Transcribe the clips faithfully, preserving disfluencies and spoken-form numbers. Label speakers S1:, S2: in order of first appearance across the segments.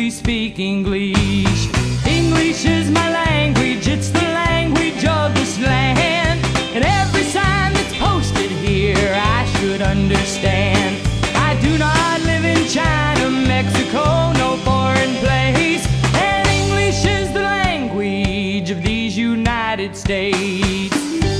S1: simply speak English. English is my language, it's the language of this land. And every sign that's posted here I should understand. I do not live in China, Mexico, no foreign place. And English is the language of these United States.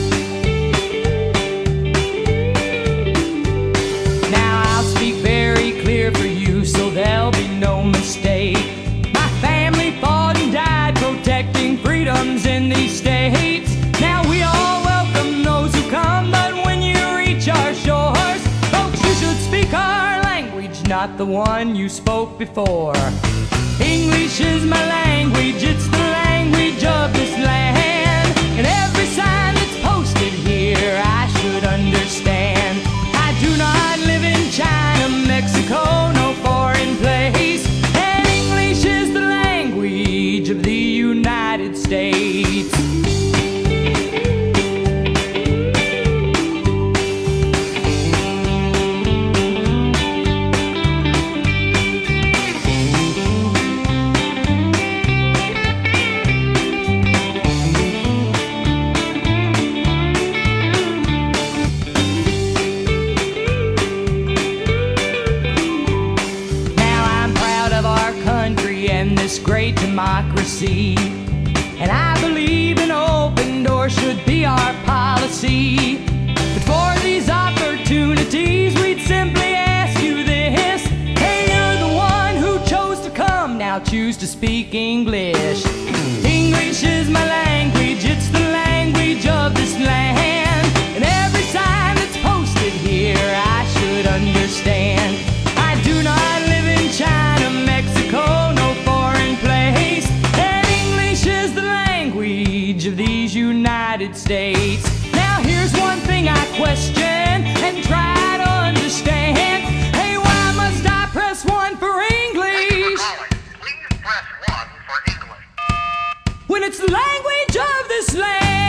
S1: Now I'll speak very clear for you so there'll be no mistake. My family fought and died protecting freedoms in these states. Now we all welcome those who come, but when you reach our shores, folks, you should speak our language, not the one you spoke before. English is my language, it's the language of this land. And every sign that's posted here I should understand. I do not live in China, Mexico, no foreign place. And English is the language of the United States. And this great democracy, and I believe an open door should be our policy. But for these opportunities we'd simply ask you this: hey, you're the one who chose to come, now choose to speak English. English is my language, it's the language of this land. And every sign that's posted here I should understand. I do not live in China, Mexico, no foreign place. And English is the language of these United States. Now here's one thing I question and try to understand. Hey, why must I press one for English?
S2: Please press one for English.
S1: When it's the language of this land.